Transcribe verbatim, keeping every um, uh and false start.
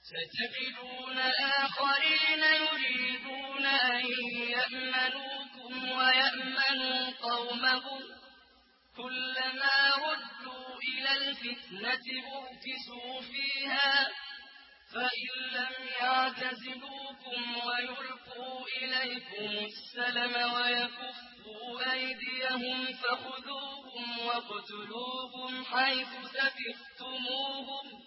ستجدون آخرين يريدون أن يأمنوكم ويأمنوا قومهم كلما ردوا إلى الفتنة أركسوا فيها فإن لم يعتزلوكم ويلقوا إليكم السلم ويكفوا أيديهم فخذوهم واقتلوهم حيث ثقفتموهم